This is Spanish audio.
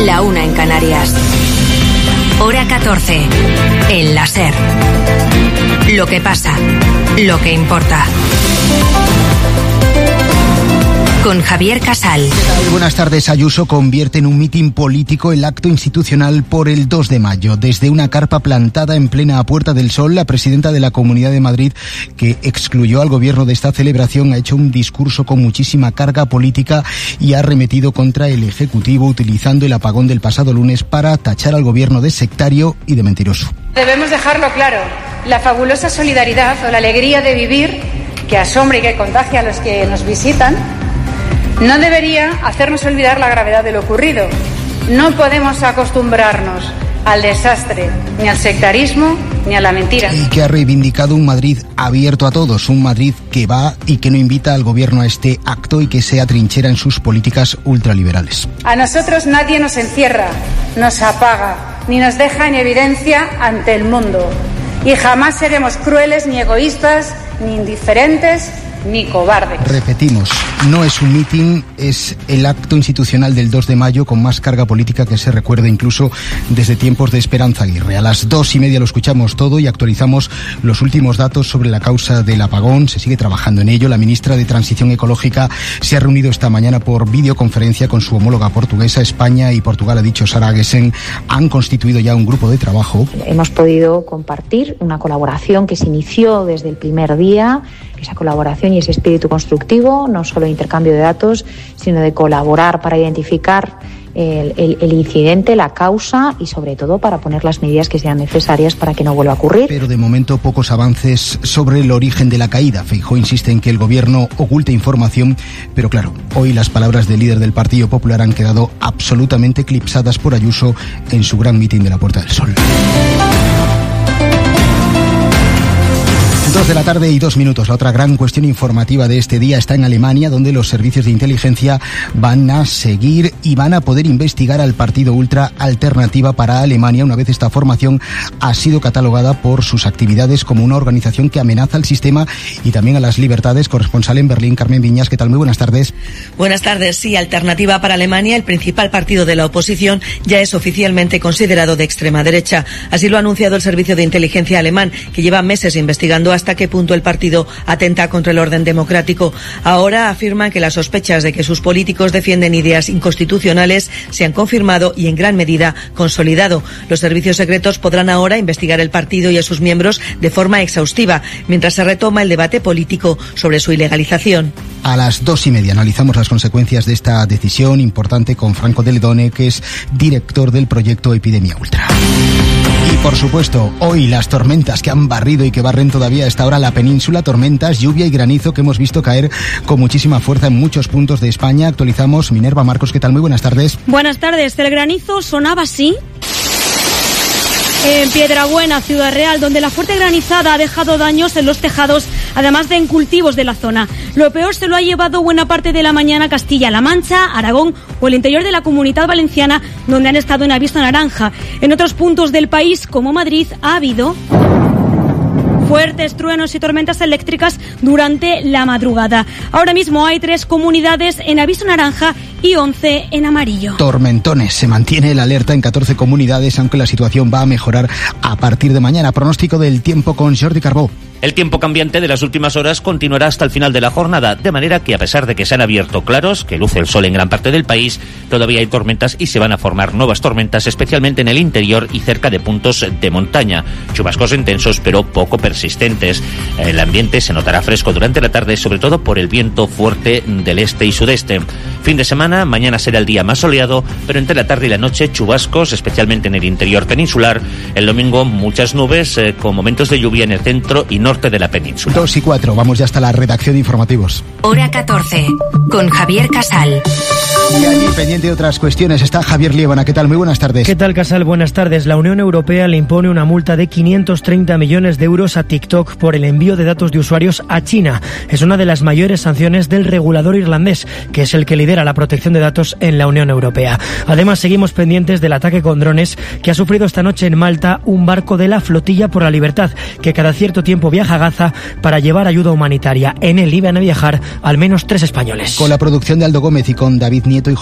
la 1 en Canarias. Hora 14, en la SER. Lo que pasa, lo que importa. Con Javier Casal. Buenas tardes. Ayuso convierte en un mitin político el acto institucional por el 2 de mayo. Desde una carpa plantada en plena Puerta del Sol, la presidenta de la Comunidad de Madrid, que excluyó al gobierno de esta celebración, ha hecho un discurso con muchísima carga política y ha arremetido contra el Ejecutivo, utilizando el apagón del pasado lunes para tachar al gobierno de sectario y de mentiroso. Debemos dejarlo claro. La fabulosa solidaridad o la alegría de vivir, que asombra y que contagia a los que nos visitan, no debería hacernos olvidar la gravedad de lo ocurrido. No podemos acostumbrarnos al desastre, ni al sectarismo, ni a la mentira. Y que ha reivindicado un Madrid abierto a todos, un Madrid que va y que no invita al gobierno a este acto y que se atrinchera en sus políticas ultraliberales. A nosotros nadie nos encierra, nos apaga, ni nos deja en evidencia ante el mundo. Y jamás seremos crueles, ni egoístas, ni indiferentes, ni cobardes. Repetimos, no es un mitin, es el acto institucional del 2 de mayo con más carga política que se recuerda incluso desde tiempos de Esperanza Aguirre. A las 2:30 lo escuchamos todo y actualizamos los últimos datos sobre la causa del apagón. Se sigue trabajando en ello. La ministra de Transición Ecológica se ha reunido esta mañana por videoconferencia con su homóloga portuguesa. España y Portugal, ha dicho Sara Aguesen, han constituido ya un grupo de trabajo. Hemos podido compartir una colaboración que se inició desde el primer día. Esa colaboración y ese espíritu constructivo, no solo de intercambio de datos, sino de colaborar para identificar el incidente, la causa y sobre todo para poner las medidas que sean necesarias para que no vuelva a ocurrir. Pero de momento pocos avances sobre el origen de la caída. Feijóo insiste en que el gobierno oculte información, pero claro, hoy las palabras del líder del Partido Popular han quedado absolutamente eclipsadas por Ayuso en su gran mitin de la Puerta del Sol. 2:02 p.m. La otra gran cuestión informativa de este día está en Alemania, donde los servicios de inteligencia van a seguir y van a poder investigar al partido ultra Alternativa para Alemania, una vez esta formación ha sido catalogada por sus actividades como una organización que amenaza al sistema y también a las libertades. Corresponsal en Berlín, Carmen Viñas, ¿qué tal? Muy buenas tardes. Buenas tardes. Sí, Alternativa para Alemania, el principal partido de la oposición, ya es oficialmente considerado de extrema derecha. Así lo ha anunciado el servicio de inteligencia alemán, que lleva meses investigando hasta qué punto el partido atenta contra el orden democrático. Ahora afirman que las sospechas de que sus políticos defienden ideas inconstitucionales se han confirmado y en gran medida consolidado. Los servicios secretos podrán ahora investigar el partido y a sus miembros de forma exhaustiva, mientras se retoma el debate político sobre su ilegalización. A las 2:30 analizamos las consecuencias de esta decisión importante con Franco de Ledone, que es director del proyecto Epidemia Ultra. Y por supuesto, hoy las tormentas que han barrido y que barren todavía a esta hora la península, tormentas, lluvia y granizo que hemos visto caer con muchísima fuerza en muchos puntos de España. Actualizamos. Minerva Marcos, ¿qué tal? Muy buenas tardes. Buenas tardes. El granizo sonaba así en Piedrabuena, Ciudad Real, donde la fuerte granizada ha dejado daños en los tejados, además de en cultivos de la zona. Lo peor se lo ha llevado buena parte de la mañana Castilla-La Mancha, Aragón o el interior de la Comunidad Valenciana, donde han estado en aviso naranja. En otros puntos del país, como Madrid, ha habido fuertes truenos y tormentas eléctricas durante la madrugada. Ahora mismo hay 3 comunidades en aviso naranja y 11 en amarillo. Tormentones. Se mantiene la alerta en 14 comunidades, aunque la situación va a mejorar a partir de mañana. Pronóstico del tiempo con Jordi Carbó. El tiempo cambiante de las últimas horas continuará hasta el final de la jornada, de manera que a pesar de que se han abierto claros, que luce el sol en gran parte del país, todavía hay tormentas y se van a formar nuevas tormentas, especialmente en el interior y cerca de puntos de montaña. Chubascos intensos pero poco persistentes. El ambiente se notará fresco durante la tarde, sobre todo por el viento fuerte del este y sudeste. Fin de semana, mañana será el día más soleado, pero entre la tarde y la noche chubascos, especialmente en el interior peninsular. El domingo muchas nubes, con momentos de lluvia en el centro y norte de la península. 2:04, vamos ya hasta la redacción de informativos. Hora 14, con Javier Casal. Y allí, pendiente de otras cuestiones, está Javier Liébana. ¿Qué tal? Muy buenas tardes. ¿Qué tal, Casal? Buenas tardes. La Unión Europea le impone una multa de 530 millones de euros a TikTok por el envío de datos de usuarios a China. Es una de las mayores sanciones del regulador irlandés, que es el que lidera la protección de datos en la Unión Europea. Además, seguimos pendientes del ataque con drones que ha sufrido esta noche en Malta un barco de la Flotilla por la Libertad, que cada cierto tiempo viaja a Gaza para llevar ayuda humanitaria. En él iban a viajar al menos 3 españoles. Con la producción de Aldo Gómez y con David Nieto y